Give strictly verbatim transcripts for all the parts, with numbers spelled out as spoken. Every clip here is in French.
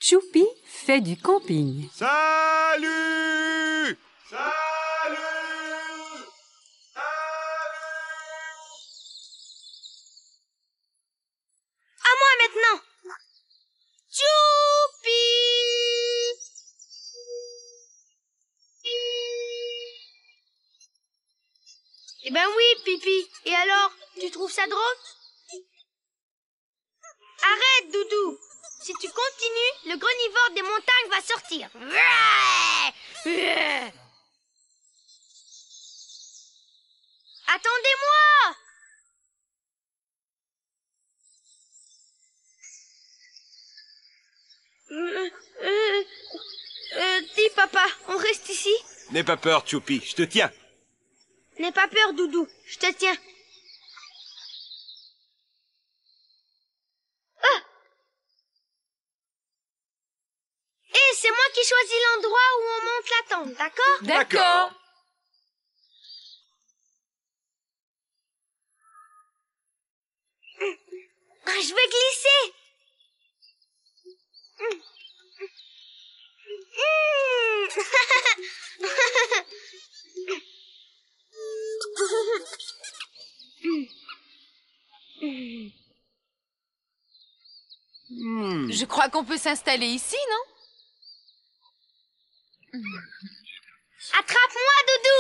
Choupi fait du camping. Salut! Salut! À moi maintenant! Choupi! Eh ben oui, Pipi. Et alors, tu trouves ça drôle? Arrête, Doudou. Si tu continues, le grenivore des montagnes va sortir. Attendez-moi! Euh, euh, euh, dis, papa, on reste ici? N'aie pas peur, Choupi, je te tiens. N'aie pas peur, Doudou, je te tiens. Ah! Et c'est moi qui choisis l'endroit où on monte la tente, d'accord? D'accord. Je vais glisser. Hmm. Je crois qu'on peut s'installer ici, non? Attrape-moi, Doudou.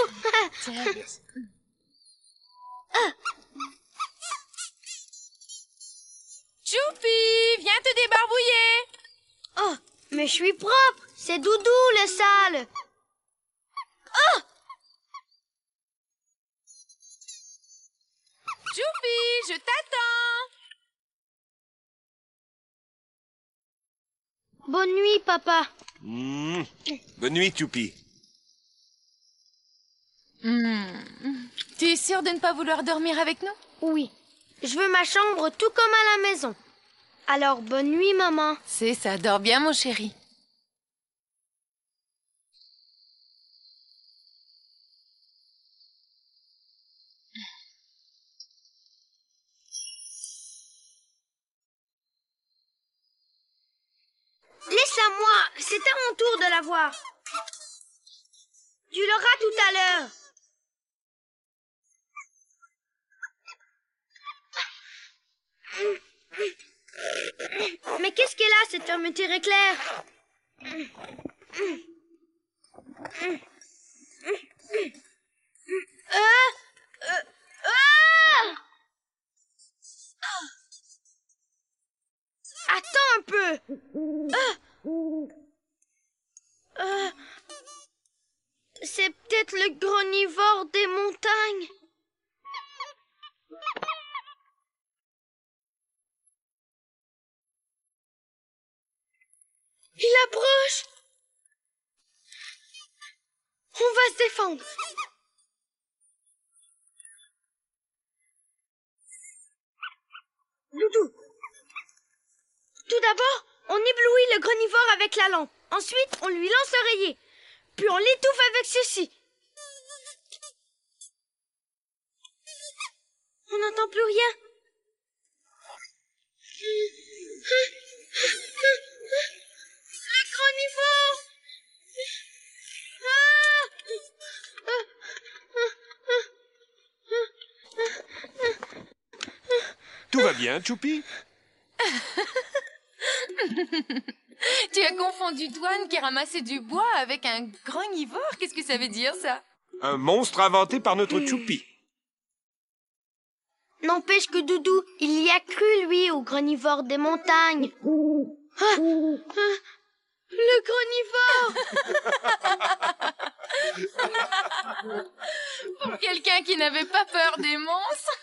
Choupi, viens te débarbouiller. Oh, mais je suis propre. C'est Doudou le sale. Oh! Choupi, je t'attends. Bonne nuit, papa. Hmm. Bonne nuit, Choupi. Hmm. Tu es sûr de ne pas vouloir dormir avec nous? Oui, je veux ma chambre tout comme à la maison. Alors, bonne nuit, maman. C'est ça, dors bien, mon chéri. Laisse-la moi, c'est à mon tour de la voir. Tu l'auras tout à l'heure. Mais qu'est-ce qu'elle a, cette fermeture éclair? Euh, euh, ah! Attends un peu. Ah! Euh, c'est peut-être le grenivore des montagnes. Il approche. On va se défendre. Doudou. Tout d'abord, on éblouit le grenivore avec la lampe. Ensuite, on lui lance l'oreiller. Puis on l'étouffe avec ceci. On n'entend plus rien. Le grenivore. Tout va bien, Choupi? Tu as confondu Douane qui ramassait du bois avec un grenivore? Qu'est-ce que ça veut dire, ça? Un monstre inventé par notre Choupi. N'empêche que Doudou, il y a cru, lui, au grenivore des montagnes. Ah, ah, le grenivore! Pour quelqu'un qui n'avait pas peur des monstres.